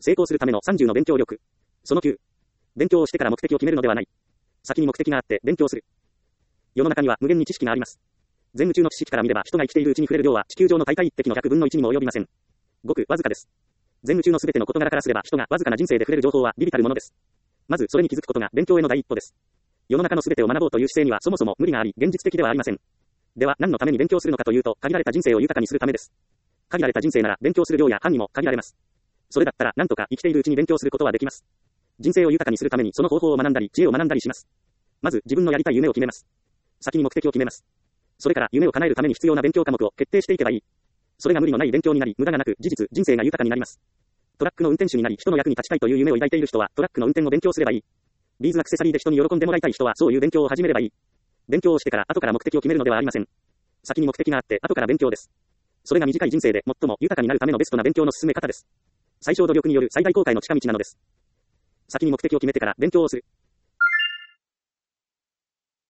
成功するための30の勉強力。その9。勉強をしてから目的を決めるのではない。先に目的があって勉強する。世の中には無限に知識があります。全宇宙の知識から見れば人が生きているうちに触れる量は地球上の大海一滴の100分の1にも及びません。ごくわずかです。全宇宙のすべての事柄からすれば人がわずかな人生で触れる情報は微々たるものです。まずそれに気づくことが勉強への第一歩です。世の中のすべてを学ぼうという姿勢にはそもそも無理があり現実的ではありません。では何のために勉強するのかというと限られた人生を豊かにするためです。限られた人生なら勉強する量や範囲も限られます。それだったら何とか生きているうちに勉強することはできます。人生を豊かにするためにその方法を学んだり知恵を学んだりします。まず自分のやりたい夢を決めます。先に目的を決めます。それから夢を叶えるために必要な勉強科目を決定していけばいい。それが無理のない勉強になり無駄がなく事実人生が豊かになります。トラックの運転手になり人の役に立ちたいという夢を抱いている人はトラックの運転を勉強すればいい。ビーズアクセサリーで人に喜んでもらいたい人はそういう勉強を始めればいい。勉強をしてから後から目的を決めるのではありません。先に目的があって後から勉強です。それが短い人生で最も豊かになるためのベストな勉強の進め方です。最小努力による最大公開の近道なのです。先に目的を決めてから勉強をする。